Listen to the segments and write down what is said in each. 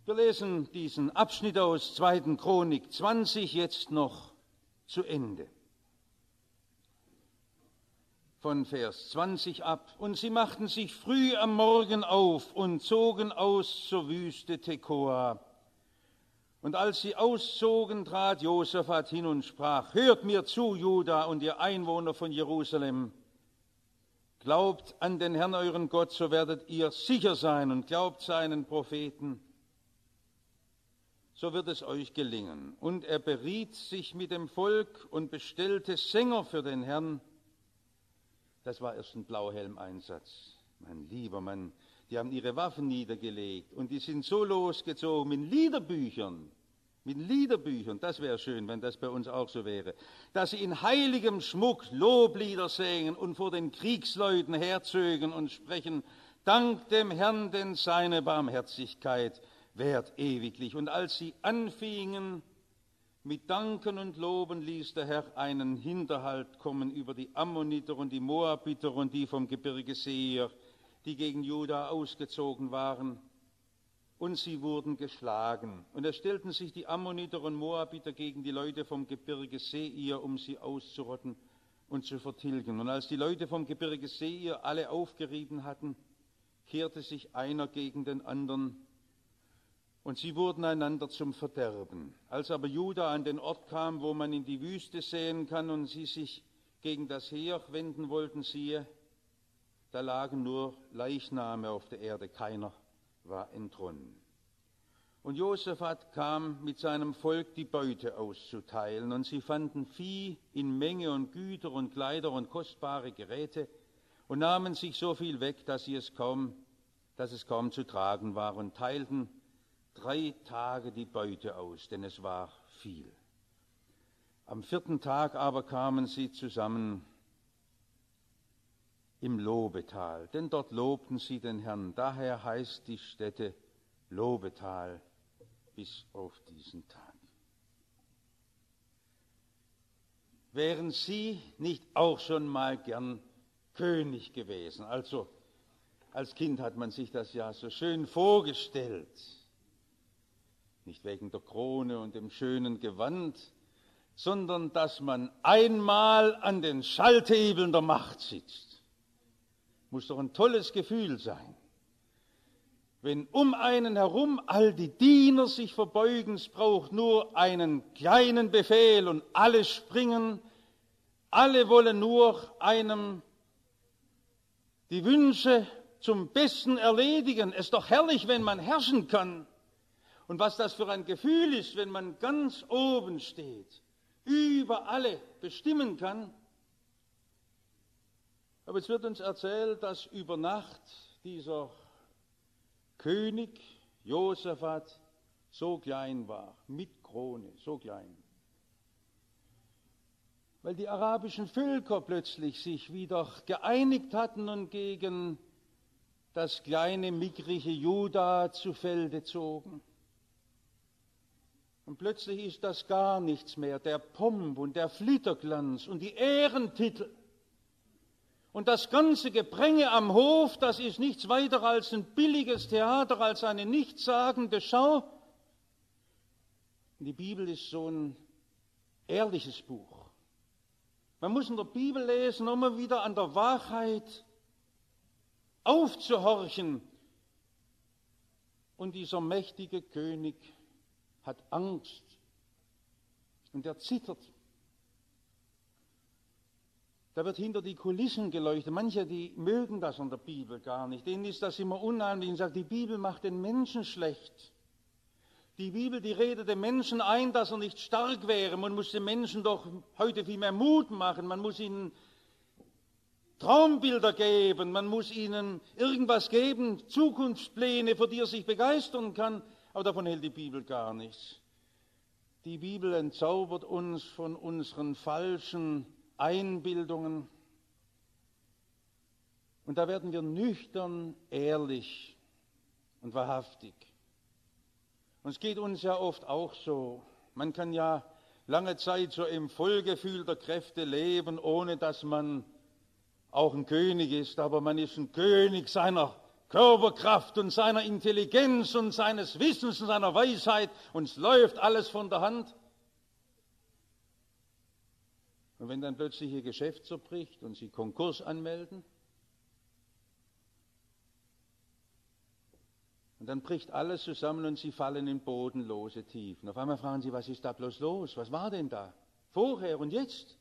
Wir lesen diesen Abschnitt aus 2. Chronik 20 jetzt noch zu Ende. Von Vers 20 ab. Und sie machten sich früh am Morgen auf und zogen aus zur Wüste Tekoa. Und als sie auszogen, trat Josaphat hin und sprach: Hört mir zu, Juda und ihr Einwohner von Jerusalem. Glaubt an den Herrn euren Gott, so werdet ihr sicher sein, und glaubt seinen Propheten, so wird es euch gelingen. Und er beriet sich mit dem Volk und bestellte Sänger für den Herrn. Das war erst ein Blauhelmeinsatz. Mein lieber Mann, die haben ihre Waffen niedergelegt und die sind so losgezogen mit Liederbüchern. Das wäre schön, wenn das bei uns auch so wäre. Dass sie in heiligem Schmuck Loblieder singen und vor den Kriegsleuten herzögen und sprechen: Dank dem Herrn, denn seine Barmherzigkeit währt ewiglich. Und als sie anfingen mit Danken und Loben, ließ der Herr einen Hinterhalt kommen über die Ammoniter und die Moabiter und die vom Gebirge Seir, die gegen Juda ausgezogen waren. Und sie wurden geschlagen. Und es stellten sich die Ammoniter und Moabiter gegen die Leute vom Gebirge Seir, um sie auszurotten und zu vertilgen. Und als die Leute vom Gebirge Seir alle aufgerieben hatten, kehrte sich einer gegen den anderen, und sie wurden einander zum Verderben. Als aber Juda an den Ort kam, wo man in die Wüste sehen kann, und sie sich gegen das Heer wenden wollten, siehe, da lagen nur Leichname auf der Erde, keiner war entronnen. Und Josaphat kam mit seinem Volk die Beute auszuteilen, und sie fanden Vieh in Menge und Güter und Kleider und kostbare Geräte und nahmen sich so viel weg, dass es kaum zu tragen war, und teilten 3 Tage die Beute aus, denn es war viel. Am 4. Tag aber kamen sie zusammen im Lobetal, denn dort lobten sie den Herrn. Daher heißt die Stätte Lobetal bis auf diesen Tag. Wären Sie nicht auch schon mal gern König gewesen? Also als Kind hat man sich das ja so schön vorgestellt. Nicht wegen der Krone und dem schönen Gewand, sondern dass man einmal an den Schalthebeln der Macht sitzt. Muss doch ein tolles Gefühl sein. Wenn um einen herum all die Diener sich verbeugen, es braucht nur einen kleinen Befehl und alle springen, alle wollen nur einem die Wünsche zum Besten erledigen. Es ist doch herrlich, wenn man herrschen kann. Und was das für ein Gefühl ist, wenn man ganz oben steht, über alle bestimmen kann. Aber es wird uns erzählt, dass über Nacht dieser König Josaphat so klein war, mit Krone, so klein. Weil die arabischen Völker plötzlich sich wieder geeinigt hatten und gegen das kleine, mickrige Juda zu Felde zogen. Und plötzlich ist das gar nichts mehr, der Pomp und der Flitterglanz und die Ehrentitel. Und das ganze Gepränge am Hof, das ist nichts weiter als ein billiges Theater, als eine nichtssagende Schau. Und die Bibel ist so ein ehrliches Buch. Man muss in der Bibel lesen, um immer wieder an der Wahrheit aufzuhorchen. Und dieser mächtige König hat Angst und er zittert. Da wird hinter die Kulissen geleuchtet. Manche, die mögen das an der Bibel gar nicht. Denen ist das immer unheimlich und sagt, die Bibel macht den Menschen schlecht. Die Bibel, die redet dem Menschen ein, dass er nicht stark wäre. Man muss den Menschen doch heute viel mehr Mut machen. Man muss ihnen Traumbilder geben. Man muss ihnen irgendwas geben, Zukunftspläne, für die er sich begeistern kann. Aber davon hält die Bibel gar nichts. Die Bibel entzaubert uns von unseren falschen Einbildungen. Und da werden wir nüchtern, ehrlich und wahrhaftig. Und es geht uns ja oft auch so. Man kann ja lange Zeit so im Vollgefühl der Kräfte leben, ohne dass man auch ein König ist. Aber man ist ein König seiner Körperkraft und seiner Intelligenz und seines Wissens und seiner Weisheit. Uns läuft alles von der Hand. Und wenn dann plötzlich ihr Geschäft zerbricht und sie Konkurs anmelden, und dann bricht alles zusammen und sie fallen in bodenlose Tiefen. Auf einmal fragen sie, was ist da bloß los? Was war denn da? Vorher und jetzt?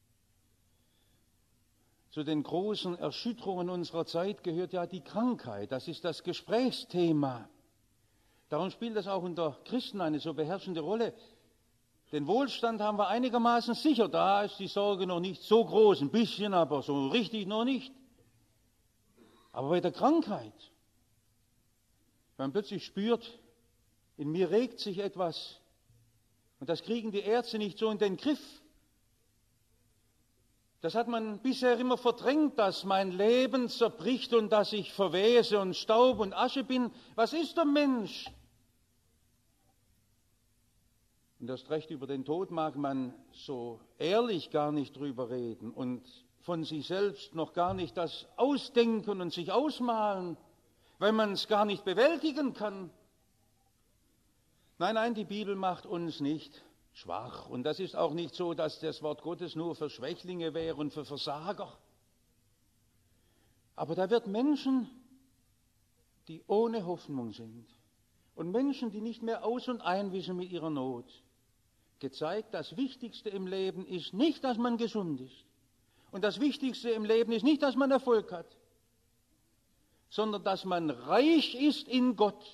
Zu den großen Erschütterungen unserer Zeit gehört ja die Krankheit. Das ist das Gesprächsthema. Darum spielt das auch unter Christen eine so beherrschende Rolle. Den Wohlstand haben wir einigermaßen sicher. Da ist die Sorge noch nicht so groß, ein bisschen, aber so richtig noch nicht. Aber bei der Krankheit, wenn man plötzlich spürt, in mir regt sich etwas, und das kriegen die Ärzte nicht so in den Griff. Das hat man bisher immer verdrängt, dass mein Leben zerbricht und dass ich verwese und Staub und Asche bin. Was ist der Mensch? Und erst recht über den Tod mag man so ehrlich gar nicht drüber reden und von sich selbst noch gar nicht das ausdenken und sich ausmalen, weil man es gar nicht bewältigen kann. Nein, nein, die Bibel macht uns nicht schwach. Und das ist auch nicht so, dass das Wort Gottes nur für Schwächlinge wäre und für Versager. Aber da wird Menschen, die ohne Hoffnung sind und Menschen, die nicht mehr aus und ein wissen mit ihrer Not, gezeigt, das Wichtigste im Leben ist nicht, dass man gesund ist. Und das Wichtigste im Leben ist nicht, dass man Erfolg hat, sondern dass man reich ist in Gott.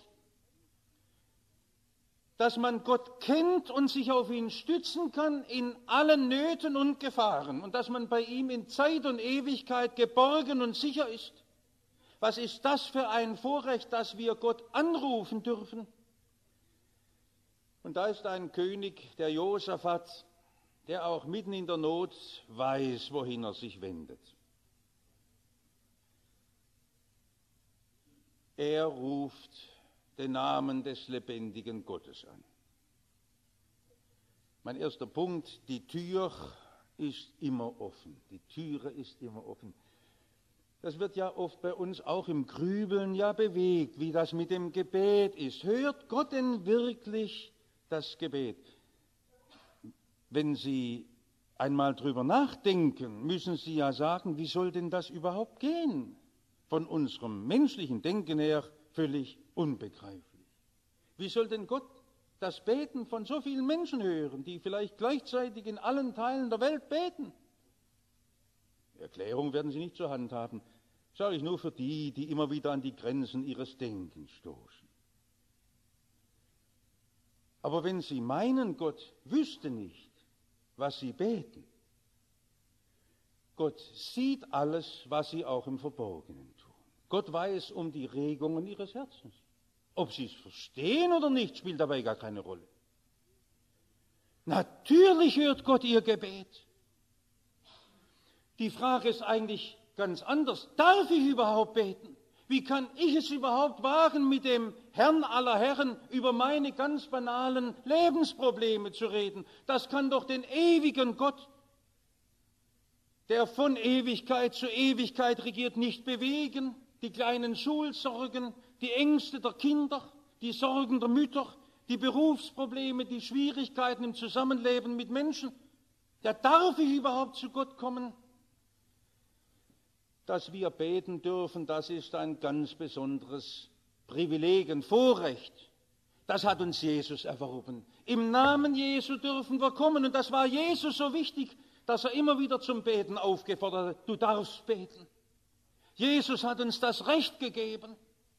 Dass man Gott kennt und sich auf ihn stützen kann in allen Nöten und Gefahren. Und dass man bei ihm in Zeit und Ewigkeit geborgen und sicher ist. Was ist das für ein Vorrecht, dass wir Gott anrufen dürfen? Und da ist ein König, der Josaphat, der auch mitten in der Not weiß, wohin er sich wendet. Er ruft den Namen des lebendigen Gottes an. Mein erster Punkt, die Tür ist immer offen. Die Türe ist immer offen. Das wird ja oft bei uns auch im Grübeln ja bewegt, wie das mit dem Gebet ist. Hört Gott denn wirklich das Gebet? Wenn Sie einmal drüber nachdenken, müssen Sie ja sagen, wie soll denn das überhaupt gehen? Von unserem menschlichen Denken her völlig unbegreiflich. Wie soll denn Gott das Beten von so vielen Menschen hören, die vielleicht gleichzeitig in allen Teilen der Welt beten? Erklärung werden Sie nicht zur Hand haben, sage ich nur für die, die immer wieder an die Grenzen ihres Denkens stoßen. Aber wenn Sie meinen, Gott wüsste nicht, was Sie beten, Gott sieht alles, was Sie auch im Verborgenen tun. Gott weiß um die Regungen Ihres Herzens. Ob Sie es verstehen oder nicht, spielt dabei gar keine Rolle. Natürlich hört Gott Ihr Gebet. Die Frage ist eigentlich ganz anders. Darf ich überhaupt beten? Wie kann ich es überhaupt wagen, mit dem Herrn aller Herren über meine ganz banalen Lebensprobleme zu reden? Das kann doch den ewigen Gott, der von Ewigkeit zu Ewigkeit regiert, nicht bewegen. Die kleinen Schulsorgen, die Ängste der Kinder, die Sorgen der Mütter, die Berufsprobleme, die Schwierigkeiten im Zusammenleben mit Menschen. Ja, darf ich überhaupt zu Gott kommen? Dass wir beten dürfen, das ist ein ganz besonderes Privileg, ein Vorrecht. Das hat uns Jesus erworben. Im Namen Jesu dürfen wir kommen. Und das war Jesus so wichtig, dass er immer wieder zum Beten aufgefordert hat. Du darfst beten. Jesus hat uns das Recht gegeben.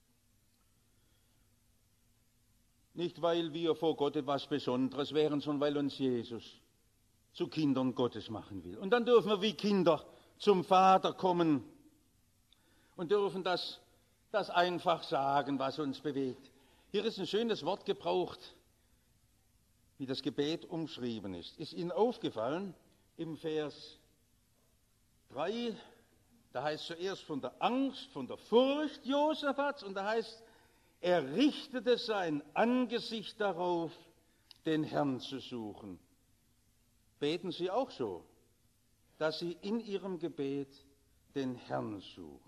Nicht, weil wir vor Gott etwas Besonderes wären, sondern weil uns Jesus zu Kindern Gottes machen will. Und dann dürfen wir wie Kinder zum Vater kommen und dürfen das einfach sagen, was uns bewegt. Hier ist ein schönes Wort gebraucht, wie das Gebet umschrieben ist. Ist Ihnen aufgefallen, im Vers 3, da heißt zuerst von der Angst, von der Furcht Josaphats, und da heißt, er richtete sein Angesicht darauf, den Herrn zu suchen. Beten Sie auch so, dass Sie in Ihrem Gebet den Herrn suchen.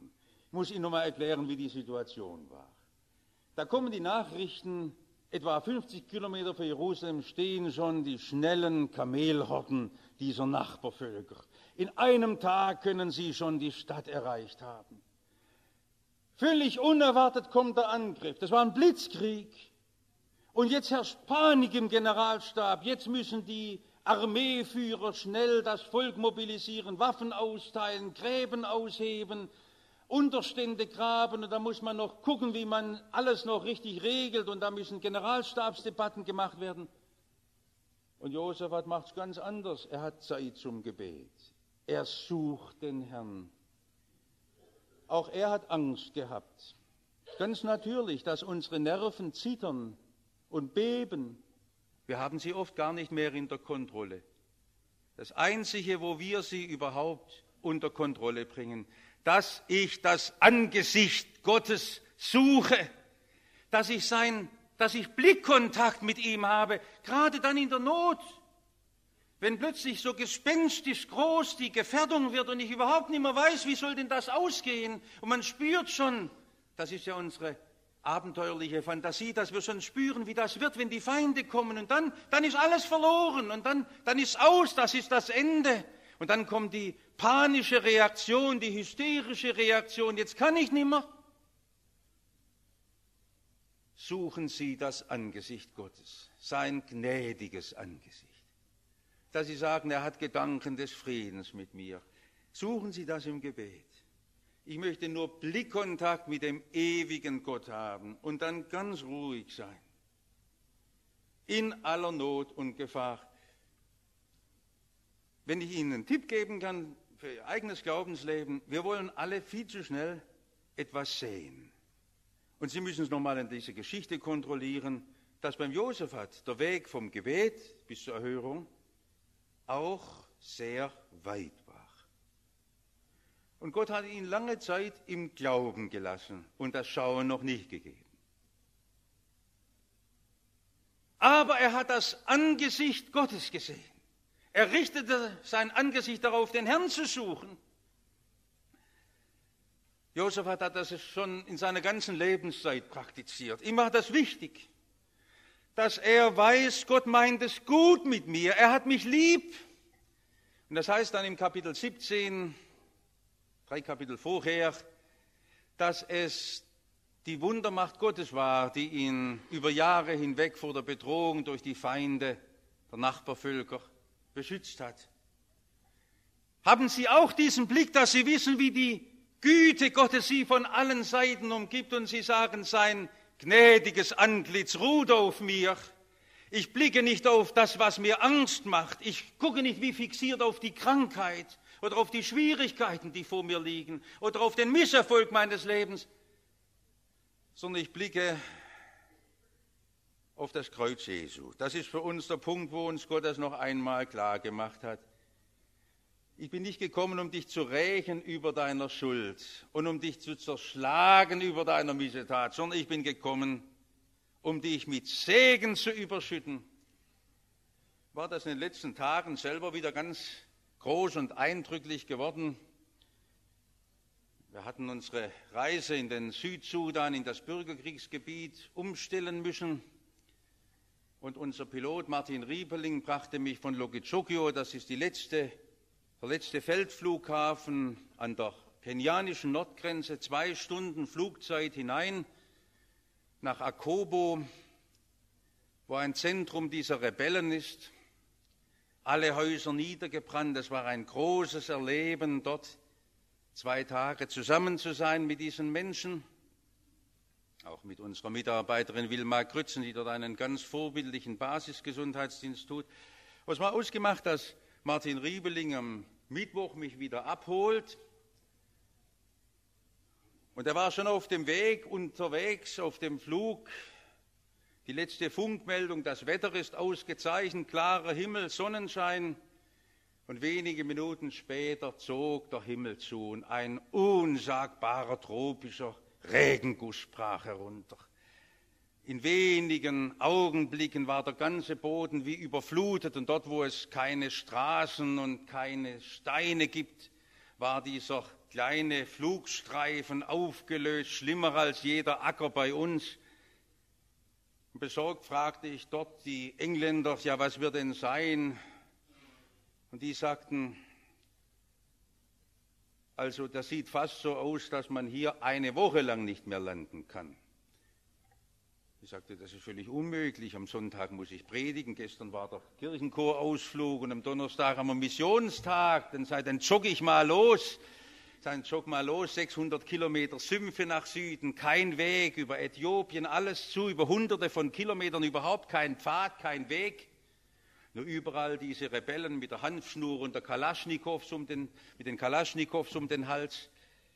Ich muss Ihnen nochmal erklären, wie die Situation war. Da kommen die Nachrichten, etwa 50 Kilometer vor Jerusalem stehen schon die schnellen Kamelhorden dieser Nachbarvölker. In einem Tag können sie schon die Stadt erreicht haben. Völlig unerwartet kommt der Angriff. Das war ein Blitzkrieg. Und jetzt herrscht Panik im Generalstab. Jetzt müssen die Armeeführer schnell das Volk mobilisieren, Waffen austeilen, Gräben ausheben, Unterstände graben. Und da muss man noch gucken, wie man alles noch richtig regelt. Und da müssen Generalstabsdebatten gemacht werden. Und Josaphat macht es ganz anders. Er hat Zeit zum Gebet. Er sucht den Herrn. Auch er hat Angst gehabt. Ganz natürlich, dass unsere Nerven zittern und beben. Wir haben sie oft gar nicht mehr in der Kontrolle. Das Einzige, wo wir sie überhaupt unter Kontrolle bringen, dass ich das Angesicht Gottes suche, dass ich Blickkontakt mit ihm habe, gerade dann in der Not. Wenn plötzlich so gespenstisch groß die Gefährdung wird und ich überhaupt nicht mehr weiß, wie soll denn das ausgehen? Und man spürt schon, das ist ja unsere abenteuerliche Fantasie, dass wir schon spüren, wie das wird, wenn die Feinde kommen. Und dann ist alles verloren und dann ist aus, das ist das Ende. Und dann kommt die panische Reaktion, die hysterische Reaktion, jetzt kann ich nicht mehr. Suchen Sie das Angesicht Gottes, sein gnädiges Angesicht. Dass Sie sagen, er hat Gedanken des Friedens mit mir. Suchen Sie das im Gebet. Ich möchte nur Blickkontakt mit dem ewigen Gott haben und dann ganz ruhig sein. In aller Not und Gefahr. Wenn ich Ihnen einen Tipp geben kann für Ihr eigenes Glaubensleben, wir wollen alle viel zu schnell etwas sehen. Und Sie müssen es nochmal in dieser Geschichte kontrollieren, dass beim Josaphat der Weg vom Gebet bis zur Erhörung auch sehr weit war. Und Gott hat ihn lange Zeit im Glauben gelassen und das Schauen noch nicht gegeben. Aber er hat das Angesicht Gottes gesehen. Er richtete sein Angesicht darauf, den Herrn zu suchen. Josaphat hat das schon in seiner ganzen Lebenszeit praktiziert. Ihm war das wichtig, dass er weiß, Gott meint es gut mit mir, er hat mich lieb. Und das heißt dann im Kapitel 17, 3 Kapitel vorher, dass es die Wundermacht Gottes war, die ihn über Jahre hinweg vor der Bedrohung durch die Feinde der Nachbarvölker beschützt hat. Haben Sie auch diesen Blick, dass Sie wissen, wie die Güte Gottes Sie von allen Seiten umgibt und Sie sagen, sein gnädiges Antlitz ruht auf mir. Ich blicke nicht auf das, was mir Angst macht. Ich gucke nicht wie fixiert auf die Krankheit oder auf die Schwierigkeiten, die vor mir liegen oder auf den Misserfolg meines Lebens, sondern ich blicke auf das Kreuz Jesu. Das ist für uns der Punkt, wo uns Gott das noch einmal klar gemacht hat. Ich bin nicht gekommen, um dich zu rächen über deiner Schuld und um dich zu zerschlagen über deiner Missetat, sondern ich bin gekommen, um dich mit Segen zu überschütten. War das in den letzten Tagen selber wieder ganz groß und eindrücklich geworden. Wir hatten unsere Reise in den Südsudan, in das Bürgerkriegsgebiet, umstellen müssen. Und unser Pilot Martin Riepeling brachte mich von Lokichogyo, das ist der letzte Feldflughafen an der kenianischen Nordgrenze, 2 Stunden Flugzeit hinein nach Akobo, wo ein Zentrum dieser Rebellen ist. Alle Häuser niedergebrannt, es war ein großes Erleben, dort 2 Tage zusammen zu sein mit diesen Menschen, auch mit unserer Mitarbeiterin Wilma Krützen, die dort einen ganz vorbildlichen Basisgesundheitsdienst tut. Was war ausgemacht, dass Martin Riebeling am Mittwoch mich wieder abholt. Und er war schon auf dem Weg, unterwegs, auf dem Flug. Die letzte Funkmeldung, das Wetter ist ausgezeichnet, klarer Himmel, Sonnenschein. Und wenige Minuten später zog der Himmel zu und ein unsagbarer tropischer Regenguss brach herunter. In wenigen Augenblicken war der ganze Boden wie überflutet und dort, wo es keine Straßen und keine Steine gibt, war dieser kleine Flugstreifen aufgelöst, schlimmer als jeder Acker bei uns. Besorgt fragte ich dort die Engländer, ja, was wird denn sein? Und die sagten, also das sieht fast so aus, dass man hier eine Woche lang nicht mehr landen kann. Ich sagte, das ist völlig unmöglich. Am Sonntag muss ich predigen. Gestern war der Kirchenchorausflug und am Donnerstag haben wir Missionstag. Dann jogge ich mal los. Dann jogg mal los, 600 Kilometer Sümpfe nach Süden, kein Weg, über Äthiopien, alles zu, über Hunderte von Kilometern, überhaupt kein Pfad, kein Weg. Nur überall diese Rebellen mit der Hanfschnur und der mit den Kalaschnikows um den Hals.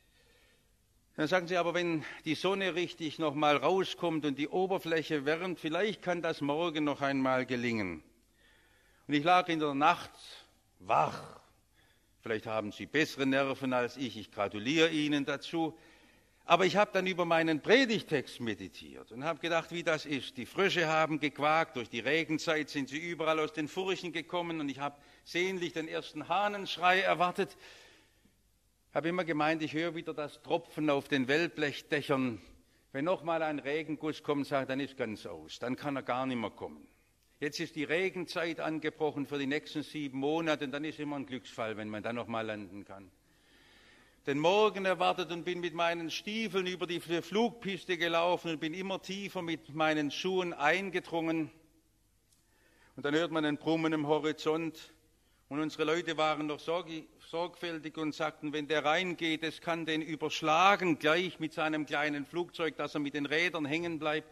Dann sagen sie aber, wenn die Sonne richtig noch mal rauskommt und die Oberfläche wärmt, vielleicht kann das morgen noch einmal gelingen. Und ich lag in der Nacht wach. Vielleicht haben Sie bessere Nerven als ich gratuliere Ihnen dazu. Aber ich habe dann über meinen Predigtext meditiert und habe gedacht, wie das ist. Die Frösche haben gequakt, durch die Regenzeit sind sie überall aus den Furchen gekommen und ich habe sehnlich den ersten Hahnenschrei erwartet. Ich habe immer gemeint, ich höre wieder das Tropfen auf den Wellblechdächern. Wenn noch mal ein Regenguss kommt, sagt, dann ist ganz aus, dann kann er gar nicht mehr kommen. Jetzt ist die Regenzeit angebrochen für die nächsten 7 Monate und dann ist immer ein Glücksfall, wenn man dann noch mal landen kann. Den Morgen erwartet und bin mit meinen Stiefeln über die Flugpiste gelaufen und bin immer tiefer mit meinen Schuhen eingedrungen. Und dann hört man ein Brummen im Horizont. Und unsere Leute waren noch sorgfältig und sagten, wenn der reingeht, es kann den überschlagen, gleich mit seinem kleinen Flugzeug, dass er mit den Rädern hängen bleibt.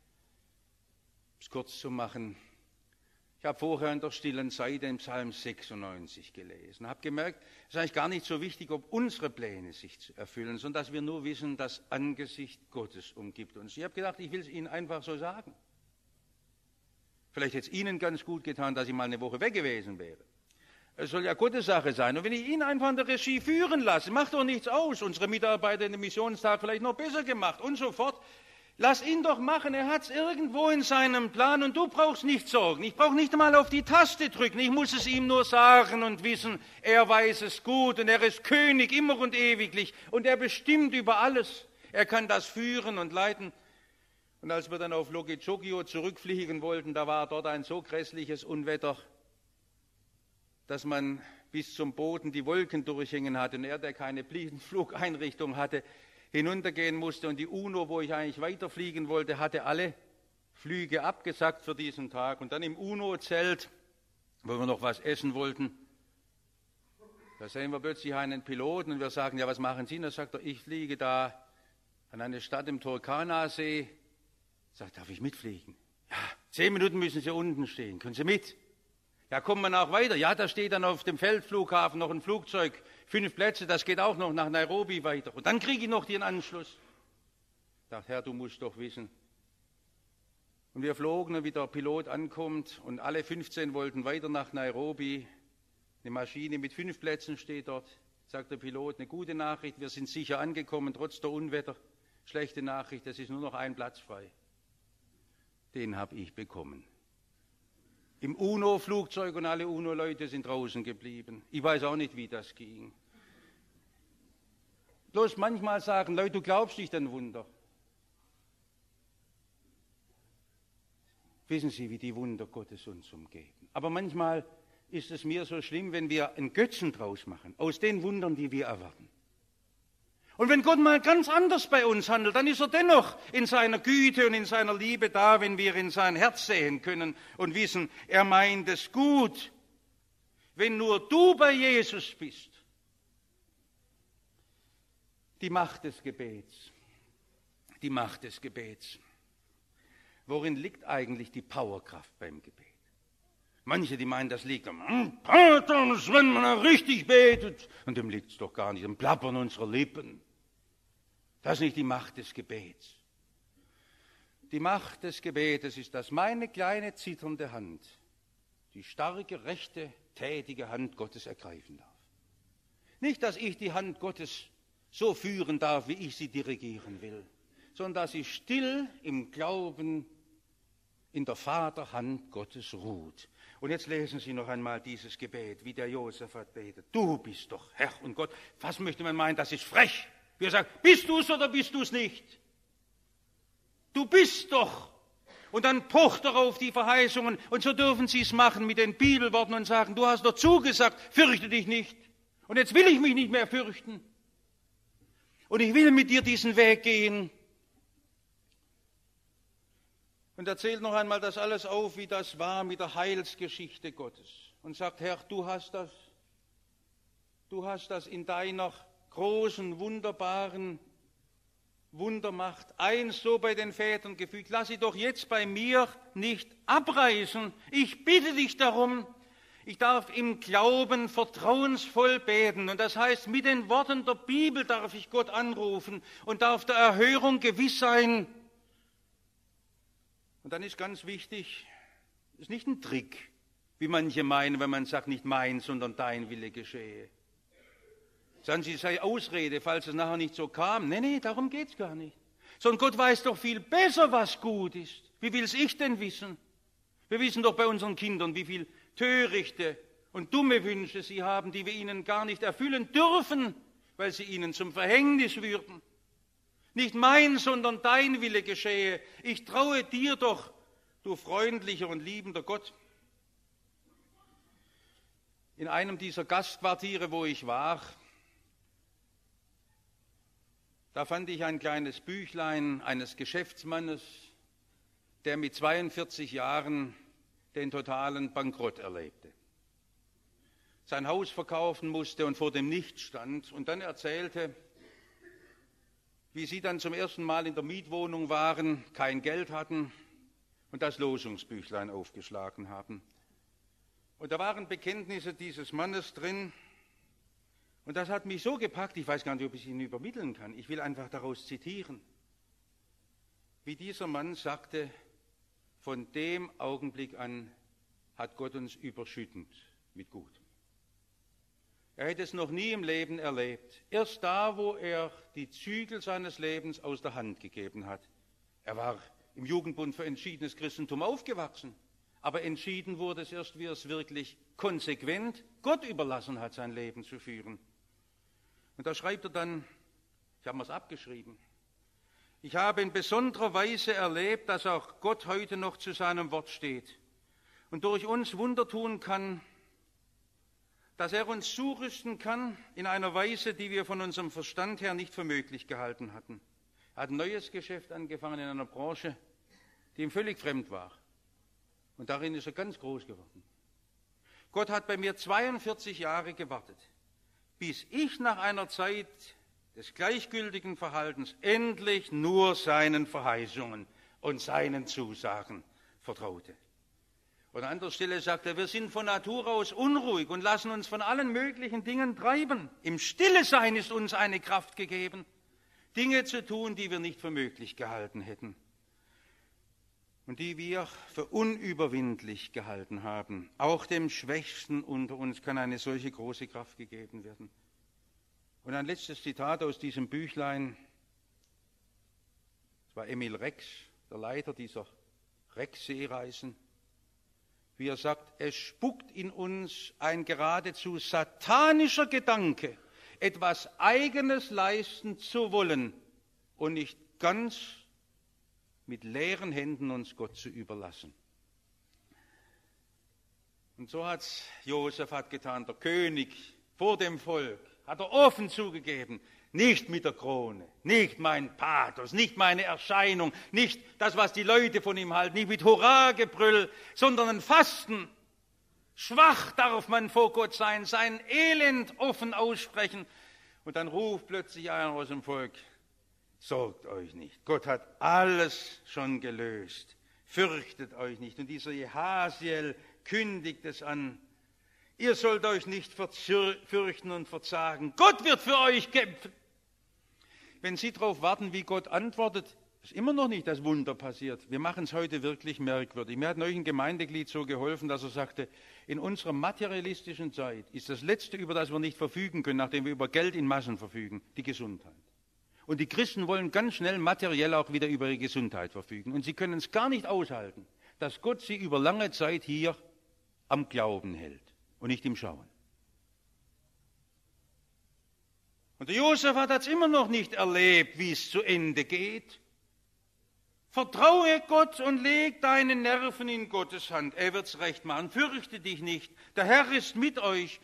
Um es kurz zu machen, ich habe vorher in der stillen Seite im Psalm 96 gelesen, habe gemerkt, es ist eigentlich gar nicht so wichtig, ob unsere Pläne sich erfüllen, sondern dass wir nur wissen, das Angesicht Gottes umgibt uns. Ich habe gedacht, ich will es Ihnen einfach so sagen. Vielleicht hätte es Ihnen ganz gut getan, dass ich mal eine Woche weg gewesen wäre. Es soll ja Gottes Sache sein. Und wenn ich ihn einfach in der Regie führen lasse, macht doch nichts aus. Unsere Mitarbeiter in dem Missionstag vielleicht noch besser gemacht und so fort. Lass ihn doch machen. Er hat es irgendwo in seinem Plan und du brauchst nicht sorgen. Ich brauche nicht einmal auf die Taste drücken. Ich muss es ihm nur sagen und wissen, er weiß es gut und er ist König immer und ewiglich und er bestimmt über alles. Er kann das führen und leiten. Und als wir dann auf Lokichogio zurückfliegen wollten, da war dort ein so grässliches Unwetter, dass man bis zum Boden die Wolken durchhängen hatte und er, der keine Flugeinrichtung hatte, hinuntergehen musste. Und die UNO, wo ich eigentlich weiterfliegen wollte, hatte alle Flüge abgesagt für diesen Tag. Und dann im UNO-Zelt, wo wir noch was essen wollten, da sehen wir plötzlich einen Piloten und wir sagen, ja, was machen Sie? Und da sagt er, ich fliege da an eine Stadt im Turkana-See. Sagt, darf ich mitfliegen? Ja, 10 Minuten müssen Sie unten stehen. Können Sie mit? Ja, kommt man auch weiter? Ja, da steht dann auf dem Feldflughafen noch ein Flugzeug, 5 Plätze, das geht auch noch nach Nairobi weiter. Und dann kriege ich noch den Anschluss. Ich dachte, Herr, du musst doch wissen. Und wir flogen, und wie der Pilot ankommt, und alle 15 wollten weiter nach Nairobi. Eine Maschine mit 5 Plätzen steht dort. Sagt der Pilot, eine gute Nachricht, wir sind sicher angekommen, trotz der Unwetter. Schlechte Nachricht, es ist nur noch ein Platz frei. Den habe ich bekommen. Im UNO-Flugzeug und alle UNO-Leute sind draußen geblieben. Ich weiß auch nicht, wie das ging. Bloß manchmal sagen Leute, du glaubst nicht an Wunder. Wissen Sie, wie die Wunder Gottes uns umgeben. Aber manchmal ist es mir so schlimm, wenn wir einen Götzen draus machen, aus den Wundern, die wir erwarten. Und wenn Gott mal ganz anders bei uns handelt, dann ist er dennoch in seiner Güte und in seiner Liebe da, wenn wir in sein Herz sehen können und wissen, er meint es gut. Wenn nur du bei Jesus bist. Die Macht des Gebets. Die Macht des Gebets. Worin liegt eigentlich die Powerkraft beim Gebet? Manche, die meinen, das liegt am Pater, wenn man richtig betet. Und dem liegt es doch gar nicht, am Plappern unserer Lippen. Das ist nicht die Macht des Gebets. Die Macht des Gebetes ist, dass meine kleine zitternde Hand die starke, rechte, tätige Hand Gottes ergreifen darf. Nicht, dass ich die Hand Gottes so führen darf, wie ich sie dirigieren will, sondern dass ich still im Glauben in der Vaterhand Gottes ruht. Und jetzt lesen Sie noch einmal dieses Gebet, wie der Josaphat betet. Du bist doch Herr und Gott. Fast möchte man meinen, das ist frech. Wie er sagt, bist du es oder bist du es nicht? Du bist doch. Und dann pocht er auf die Verheißungen. Und so dürfen Sie es machen mit den Bibelworten und sagen, du hast doch zugesagt, fürchte dich nicht. Und jetzt will ich mich nicht mehr fürchten. Und ich will mit dir diesen Weg gehen. Und er zählt noch einmal das alles auf, wie das war mit der Heilsgeschichte Gottes. Und sagt, Herr, du hast das in deiner großen, wunderbaren Wundermacht einst so bei den Vätern gefügt. Lass sie doch jetzt bei mir nicht abreißen. Ich bitte dich darum. Ich darf im Glauben vertrauensvoll beten. Und das heißt, mit den Worten der Bibel darf ich Gott anrufen und darf der Erhörung gewiss sein. Und dann ist ganz wichtig, ist nicht ein Trick, wie manche meinen, wenn man sagt, nicht mein, sondern dein Wille geschehe. Sagen Sie, es sei Ausrede, falls es nachher nicht so kam. Nee, darum geht's gar nicht. Sondern Gott weiß doch viel besser, was gut ist. Wie will's ich denn wissen? Wir wissen doch bei unseren Kindern, wie viel törichte und dumme Wünsche sie haben, die wir ihnen gar nicht erfüllen dürfen, weil sie ihnen zum Verhängnis würden. Nicht mein, sondern dein Wille geschehe. Ich traue dir doch, du freundlicher und liebender Gott. In einem dieser Gastquartiere, wo ich war, da fand ich ein kleines Büchlein eines Geschäftsmannes, der mit 42 Jahren den totalen Bankrott erlebte. Sein Haus verkaufen musste und vor dem Nichts stand und dann erzählte, wie sie dann zum ersten Mal in der Mietwohnung waren, kein Geld hatten und das Losungsbüchlein aufgeschlagen haben. Und da waren Bekenntnisse dieses Mannes drin und das hat mich so gepackt, ich weiß gar nicht, ob ich es Ihnen übermitteln kann. Ich will einfach daraus zitieren, wie dieser Mann sagte, von dem Augenblick an hat Gott uns überschüttet mit Gutem. Er hätte es noch nie im Leben erlebt. Erst da, wo er die Zügel seines Lebens aus der Hand gegeben hat. Er war im Jugendbund für entschiedenes Christentum aufgewachsen. Aber entschieden wurde es erst, wie er es wirklich konsequent Gott überlassen hat, sein Leben zu führen. Und da schreibt er dann, ich habe mir es abgeschrieben, ich habe in besonderer Weise erlebt, dass auch Gott heute noch zu seinem Wort steht und durch uns Wunder tun kann, dass er uns zurüsten kann in einer Weise, die wir von unserem Verstand her nicht für möglich gehalten hatten. Er hat ein neues Geschäft angefangen in einer Branche, die ihm völlig fremd war. Und darin ist er ganz groß geworden. Gott hat bei mir 42 Jahre gewartet, bis ich nach einer Zeit des gleichgültigen Verhaltens endlich nur seinen Verheißungen und seinen Zusagen vertraute. Und an anderer Stelle sagt er, wir sind von Natur aus unruhig und lassen uns von allen möglichen Dingen treiben. Im Stillesein ist uns eine Kraft gegeben, Dinge zu tun, die wir nicht für möglich gehalten hätten und die wir für unüberwindlich gehalten haben. Auch dem Schwächsten unter uns kann eine solche große Kraft gegeben werden. Und ein letztes Zitat aus diesem Büchlein, das war Emil Rex, der Leiter dieser Rex-Seereisen, wie er sagt, es spukt in uns ein geradezu satanischer Gedanke, etwas Eigenes leisten zu wollen und nicht ganz mit leeren Händen uns Gott zu überlassen. Und so hat es Josaphat getan, der König vor dem Volk, hat er offen zugegeben, nicht mit der Krone, nicht mein Pathos, nicht meine Erscheinung, nicht das, was die Leute von ihm halten, nicht mit Hurragebrüll, sondern ein Fasten. Schwach darf man vor Gott sein, sein Elend offen aussprechen. Und dann ruft plötzlich einer aus dem Volk, sorgt euch nicht, Gott hat alles schon gelöst, fürchtet euch nicht. Und dieser Jehasiel kündigt es an, ihr sollt euch nicht fürchten und verzagen, Gott wird für euch kämpfen. Wenn Sie darauf warten, wie Gott antwortet, ist immer noch nicht das Wunder passiert. Wir machen es heute wirklich merkwürdig. Mir hat neulich ein Gemeindeglied so geholfen, dass er sagte, in unserer materialistischen Zeit ist das Letzte, über das wir nicht verfügen können, nachdem wir über Geld in Massen verfügen, die Gesundheit. Und die Christen wollen ganz schnell materiell auch wieder über ihre Gesundheit verfügen. Und sie können es gar nicht aushalten, dass Gott sie über lange Zeit hier am Glauben hält und nicht im Schauen. Und der Josaphat hat es immer noch nicht erlebt, wie es zu Ende geht. Vertraue Gott und leg deine Nerven in Gottes Hand. Er wird's recht machen. Fürchte dich nicht. Der Herr ist mit euch.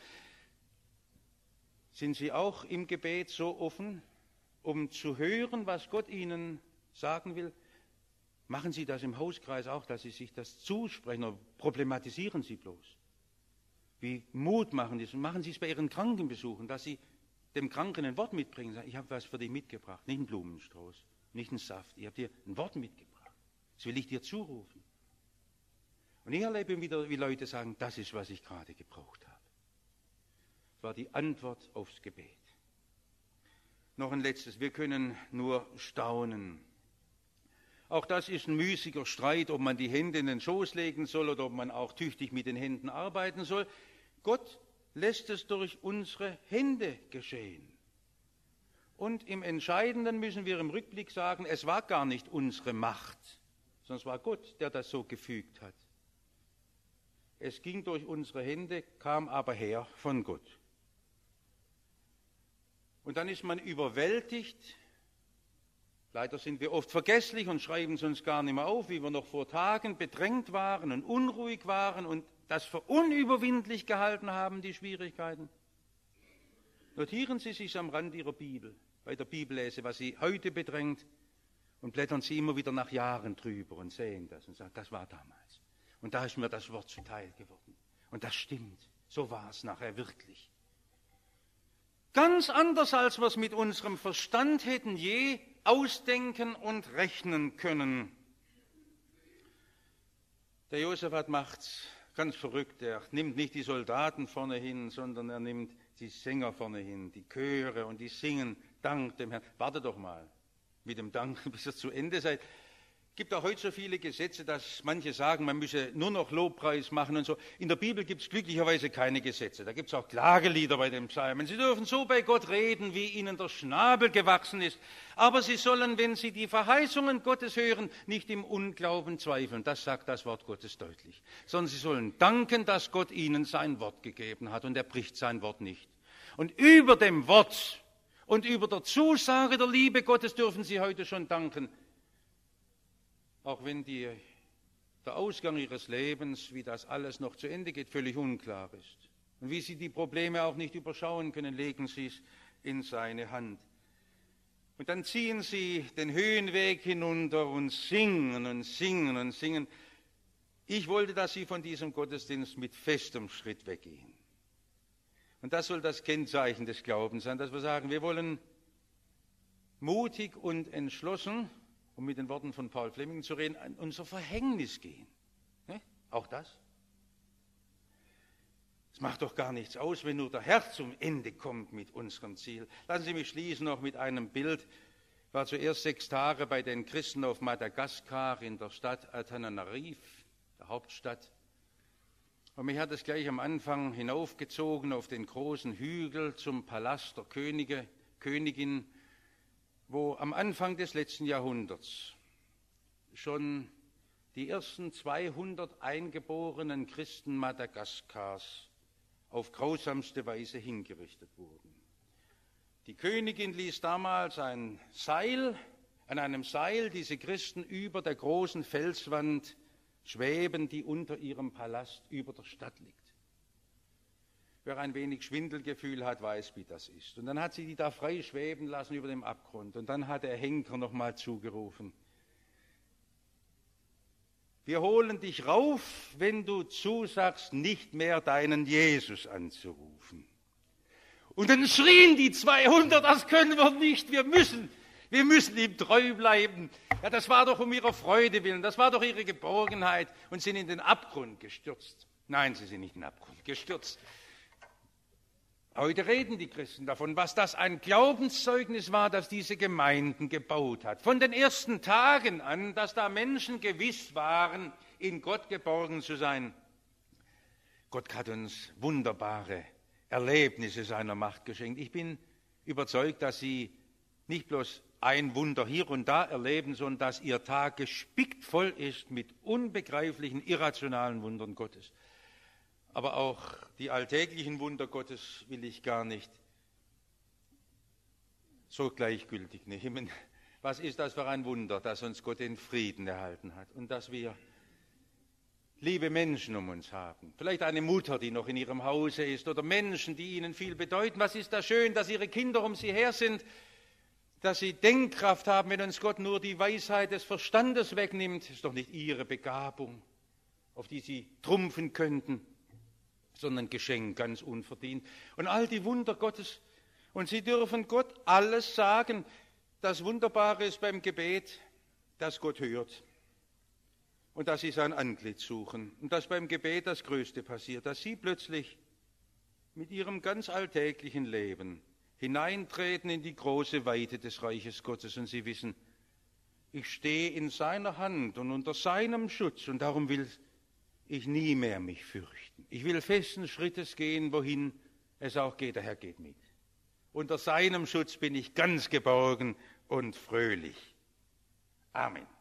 Sind Sie auch im Gebet so offen, um zu hören, was Gott Ihnen sagen will? Machen Sie das im Hauskreis auch, dass Sie sich das zusprechen oder problematisieren Sie bloß? Wie Mut machen Sie es? Und machen Sie es bei Ihren Krankenbesuchen, dass Sie dem Kranken ein Wort mitbringen. Sagen, ich habe was für dich mitgebracht, nicht einen Blumenstrauß, nicht einen Saft. Ich habe dir ein Wort mitgebracht. Das will ich dir zurufen. Und ich erlebe wieder, wie Leute sagen, das ist, was ich gerade gebraucht habe. Das war die Antwort aufs Gebet. Noch ein letztes, wir können nur staunen. Auch das ist ein müßiger Streit, ob man die Hände in den Schoß legen soll oder ob man auch tüchtig mit den Händen arbeiten soll. Gott lässt es durch unsere Hände geschehen. Und im Entscheidenden müssen wir im Rückblick sagen, es war gar nicht unsere Macht, sondern es war Gott, der das so gefügt hat. Es ging durch unsere Hände, kam aber her von Gott. Und dann ist man überwältigt. Leider sind wir oft vergesslich und schreiben es uns gar nicht mehr auf, wie wir noch vor Tagen bedrängt waren und unruhig waren und das für unüberwindlich gehalten haben, die Schwierigkeiten. Notieren Sie sich am Rand Ihrer Bibel, bei der Bibellese, was Sie heute bedrängt, und blättern Sie immer wieder nach Jahren drüber und sehen das und sagen, das war damals. Und da ist mir das Wort zuteil geworden. Und das stimmt, so war es nachher wirklich. Ganz anders, als wir es mit unserem Verstand hätten je ausdenken und rechnen können. Der Josaphat macht's ganz verrückt. Er nimmt nicht die Soldaten vorne hin, sondern er nimmt die Sänger vorne hin, die Chöre, und die singen Dank dem Herrn. Warte doch mal mit dem Dank, bis ihr zu Ende seid. Es gibt auch heute so viele Gesetze, dass manche sagen, man müsse nur noch Lobpreis machen und so. In der Bibel gibt es glücklicherweise keine Gesetze. Da gibt es auch Klagelieder bei den Psalmen. Sie dürfen so bei Gott reden, wie ihnen der Schnabel gewachsen ist. Aber sie sollen, wenn sie die Verheißungen Gottes hören, nicht im Unglauben zweifeln. Das sagt das Wort Gottes deutlich. Sondern sie sollen danken, dass Gott ihnen sein Wort gegeben hat. Und er bricht sein Wort nicht. Und über dem Wort und über der Zusage der Liebe Gottes dürfen sie heute schon danken. Auch wenn der Ausgang ihres Lebens, wie das alles noch zu Ende geht, völlig unklar ist. Und wie sie die Probleme auch nicht überschauen können, legen sie es in seine Hand. Und dann ziehen sie den Höhenweg hinunter und singen und singen und singen. Ich wollte, dass sie von diesem Gottesdienst mit festem Schritt weggehen. Und das soll das Kennzeichen des Glaubens sein, dass wir sagen, wir wollen mutig und entschlossen, um mit den Worten von Paul Fleming zu reden, an unser Verhängnis gehen. Ne? Auch das. Es macht doch gar nichts aus, wenn nur der Herr zum Ende kommt mit unserem Ziel. Lassen Sie mich schließen noch mit einem Bild. Ich war zuerst 6 Tage bei den Christen auf Madagaskar in der Stadt Antananarivo, der Hauptstadt. Und mich hat es gleich am Anfang hinaufgezogen auf den großen Hügel zum Palast der Königin, wo am Anfang des letzten Jahrhunderts schon die ersten 200 eingeborenen Christen Madagaskars auf grausamste Weise hingerichtet wurden. Die Königin ließ damals an einem Seil diese Christen über der großen Felswand schweben, die unter ihrem Palast über der Stadt liegt. Wer ein wenig Schwindelgefühl hat, weiß, wie das ist. Und dann hat sie die da frei schweben lassen über dem Abgrund. Und dann hat der Henker nochmal zugerufen: Wir holen dich rauf, wenn du zusagst, nicht mehr deinen Jesus anzurufen. Und dann schrien die 200, das können wir nicht, wir müssen ihm treu bleiben. Ja, das war doch um ihrer Freude willen, das war doch ihre Geborgenheit, und sind in den Abgrund gestürzt. Nein, sie sind nicht in den Abgrund gestürzt. Heute reden die Christen davon, was das ein Glaubenszeugnis war, das diese Gemeinden gebaut hat. Von den ersten Tagen an, dass da Menschen gewiss waren, in Gott geborgen zu sein. Gott hat uns wunderbare Erlebnisse seiner Macht geschenkt. Ich bin überzeugt, dass Sie nicht bloß ein Wunder hier und da erleben, sondern dass ihr Tag gespickt voll ist mit unbegreiflichen, irrationalen Wundern Gottes. Aber auch die alltäglichen Wunder Gottes will ich gar nicht so gleichgültig nehmen. Was ist das für ein Wunder, dass uns Gott den Frieden erhalten hat und dass wir liebe Menschen um uns haben. Vielleicht eine Mutter, die noch in ihrem Hause ist oder Menschen, die ihnen viel bedeuten. Was ist da schön, dass ihre Kinder um sie her sind, dass sie Denkkraft haben, wenn uns Gott nur die Weisheit des Verstandes wegnimmt. Das ist doch nicht ihre Begabung, auf die sie trumpfen könnten, sondern Geschenk, ganz unverdient. Und all die Wunder Gottes. Und sie dürfen Gott alles sagen. Das Wunderbare ist beim Gebet, dass Gott hört. Und dass sie sein Antlitz suchen. Und dass beim Gebet das Größte passiert, dass sie plötzlich mit ihrem ganz alltäglichen Leben hineintreten in die große Weite des Reiches Gottes. Und sie wissen, ich stehe in seiner Hand und unter seinem Schutz. Und darum will ich nie mehr mich fürchten. Ich will festen Schrittes gehen, wohin es auch geht. Der Herr geht mit. Unter seinem Schutz bin ich ganz geborgen und fröhlich. Amen.